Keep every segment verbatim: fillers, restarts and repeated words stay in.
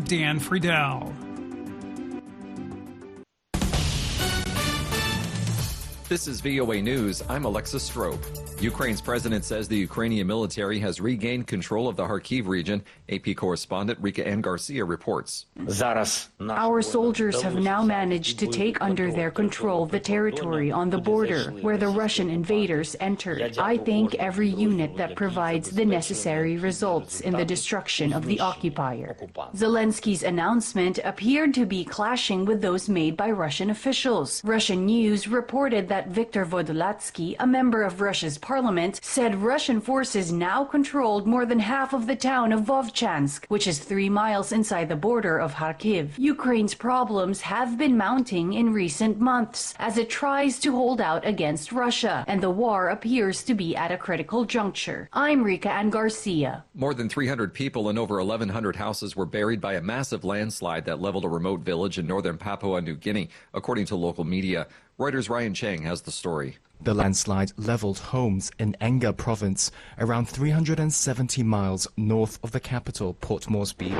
Dan Friedel. This is V O A News. I'm Alexis Strope. Ukraine's president says the Ukrainian military has regained control of the Kharkiv region. A P correspondent Rika Ann Garcia reports. Our soldiers have now managed to take under their control the territory on the border where the Russian invaders entered. I thank every unit that provides the necessary results in the destruction of the occupier. Zelensky's announcement appeared to be clashing with those made by Russian officials. Russian news reported that Viktor Vodolatsky, a member of Russia's parliament, said Russian forces now controlled more than half of the town of Vovchansk, which is three miles inside the border of Kharkiv. Ukraine's problems have been mounting in recent months as it tries to hold out against Russia, and the war appears to be at a critical juncture. I'm Rika Ann Garcia. More than three hundred people and over eleven hundred houses were buried by a massive landslide that leveled a remote village in northern Papua New Guinea, according to local media. Reuters' Ryan Chang has the story. The landslide leveled homes in Enga province, around three hundred seventy miles north of the capital, Port Moresby.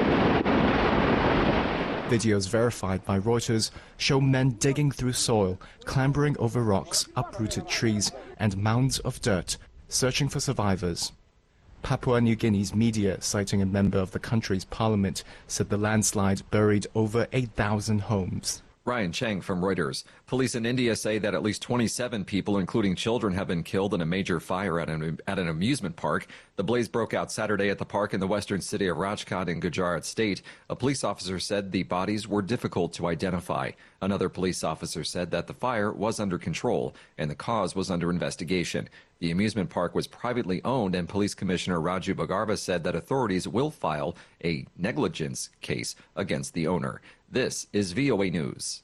Videos verified by Reuters show men digging through soil, clambering over rocks, uprooted trees, and mounds of dirt, searching for survivors. Papua New Guinea's media, citing a member of the country's parliament, said the landslide buried over eight thousand homes. Ryan Chang from Reuters. Police in India say that at least twenty-seven people, including children, have been killed in a major fire at an, at an amusement park. The blaze broke out Saturday at the park in the western city of Rajkot in Gujarat state. A police officer said the bodies were difficult to identify. Another police officer said that the fire was under control and the cause was under investigation. The amusement park was privately owned, and Police Commissioner Raju Bagarva said that authorities will file a negligence case against the owner. This is V O A News.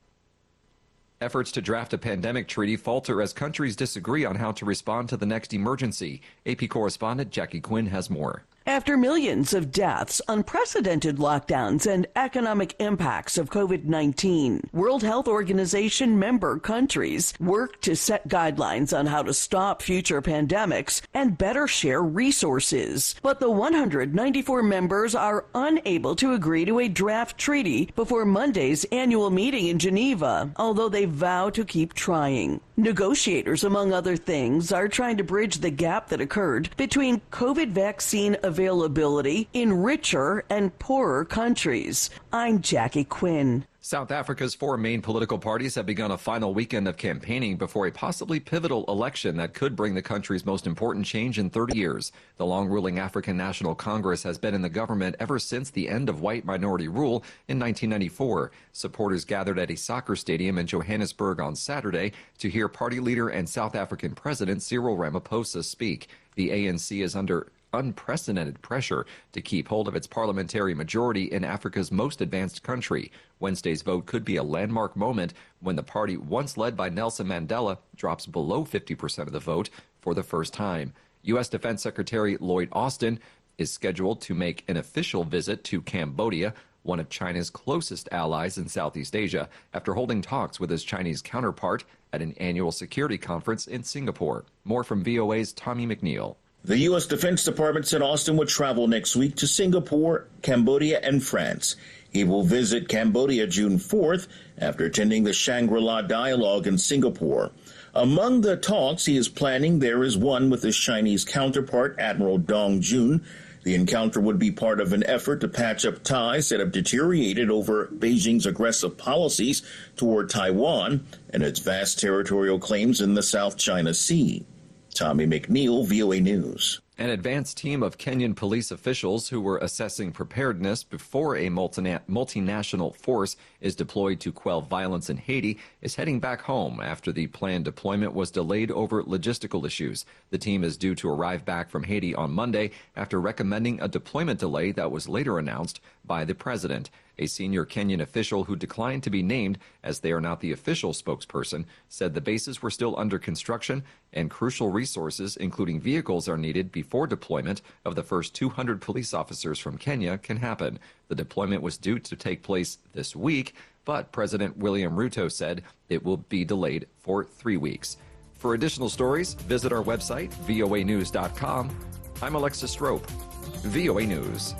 Efforts to draft a pandemic treaty falter as countries disagree on how to respond to the next emergency. A P correspondent Jackie Quinn has more. After millions of deaths, unprecedented lockdowns, and economic impacts of COVID nineteen, World Health Organization member countries work to set guidelines on how to stop future pandemics and better share resources. But the one hundred ninety-four members are unable to agree to a draft treaty before Monday's annual meeting in Geneva, although they vow to keep trying. Negotiators, among other things, are trying to bridge the gap that occurred between COVID vaccine availability in richer and poorer countries. I'm Jackie Quinn. South Africa's four main political parties have begun a final weekend of campaigning before a possibly pivotal election that could bring the country's most important change in thirty years. The long-ruling African National Congress has been in the government ever since the end of white minority rule in nineteen ninety-four. Supporters gathered at a soccer stadium in Johannesburg on Saturday to hear party leader and South African President Cyril Ramaphosa speak. The A N C is under unprecedented pressure to keep hold of its parliamentary majority in Africa's most advanced country. Wednesday's vote could be a landmark moment when the party, once led by Nelson Mandela, drops below fifty percent of the vote for the first time. U S Defense Secretary Lloyd Austin is scheduled to make an official visit to Cambodia, one of China's closest allies in Southeast Asia, after holding talks with his Chinese counterpart at an annual security conference in Singapore. More from V O A's Tommy McNeil. The U S Defense Department said Austin would travel next week to Singapore, Cambodia, and France. He will visit Cambodia June fourth after attending the Shangri-La Dialogue in Singapore. Among the talks he is planning, there is one with his Chinese counterpart, Admiral Dong Jun. The encounter would be part of an effort to patch up ties that have deteriorated over Beijing's aggressive policies toward Taiwan and its vast territorial claims in the South China Sea. Tommy McNeil, V O A News. An advanced team of Kenyan police officials who were assessing preparedness before a multina- multinational force is deployed to quell violence in Haiti is heading back home after the planned deployment was delayed over logistical issues. The team is due to arrive back from Haiti on Monday after recommending a deployment delay that was later announced by the president. A senior Kenyan official who declined to be named, as they are not the official spokesperson, said the bases were still under construction and crucial resources, including vehicles, are needed before deployment of the first two hundred police officers from Kenya can happen. The deployment was due to take place this week, but President William Ruto said it will be delayed for three weeks. For additional stories, visit our website, V O A news dot com. I'm Alexis Strope, V O A News.